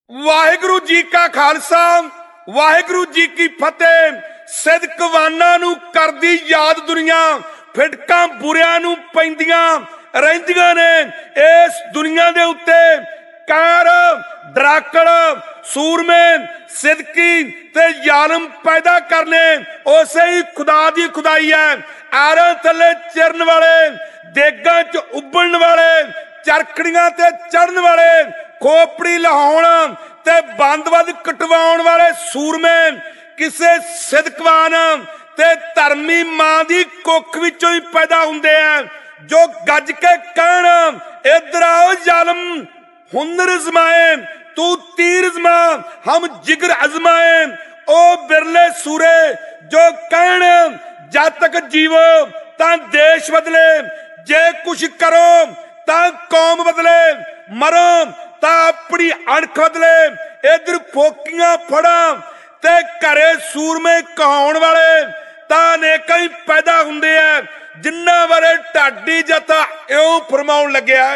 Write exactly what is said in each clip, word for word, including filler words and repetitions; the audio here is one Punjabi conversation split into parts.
ਵਾਹਿਗੁਰੂ ਜੀ ਕਾ ਖਾਲਸਾ ਵਾਹਿਗੁਰੂ ਜੀ ਕੀ ਫਤਿਹ। ਸਿਦਕਵਾਨਾਂ ਨੂੰ ਕਰਦੀ ਯਾਦ ਦੁਨੀਆ, ਫਿਟਕਾਂ ਬੁਰਿਆਂ ਨੂੰ ਪੈਂਦੀਆਂ ਰਹਿੰਦੀਆਂ ਨੇ। ਇਸ ਦੁਨੀਆ ਦੇ ਉੱਤੇ ਕਾਰ ਡਰਾਕੜ ਸੂਰਮੇ ਸਿਦਕੀ ਤੇ ਜ਼ਾਲਮ ਪੈਦਾ ਕਰਨੇ ਉਸੇ ਹੀ ਖੁਦਾ ਦੀ ਖੁਦਾਈ ਹੈ। ਆਰਾਂ ਥੱਲੇ ਚਰਨ ਵਾਲੇ, ਦੇਗਾਂ ਚ ਉਬਲਣ ਵਾਲੇ, ਚਰਖੜੀਆਂ ਤੇ ਚੜਨ ਵਾਲੇ, ਖੋਪੜੀ ਲਹਾਉਣ ਤੇ ਬੰਦਵਦ ਕਟਵਾਉਣ ਵਾਲੇ ਸੂਰਮੇ ਕਿਸੇ ਸਿਦਕਵਾਨ ਤੇ ਧਰਮੀ ਮਾਂ ਦੀ ਕੁੱਖ ਵਿੱਚੋਂ ਹੀ ਪੈਦਾ ਹੁੰਦੇ ਆ, ਜੋ ਗੱਜ ਕੇ ਕਹਿਣ ਇਧਰ आओ ਜ਼ਾਲਮ हुनर अजमाए तू तीर अजमा हम जिगर अजमाए। ओ बिरले सूरे जो कहन जद तक जीवो ता देश बदले, जे कुछ करो ता कौम बदले, मरो ता अपनी अणख बदले। इधर फोकियां फड़ा ते घरे सूरमे कहाउण वाले ता अनेकां ही पैदा हुंदे आ, जिन्ना बारे ढाडी जथा इउं फरमाउण लग्या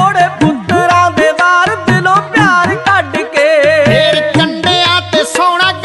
सोना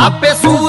ਆਪੇ ਸੂ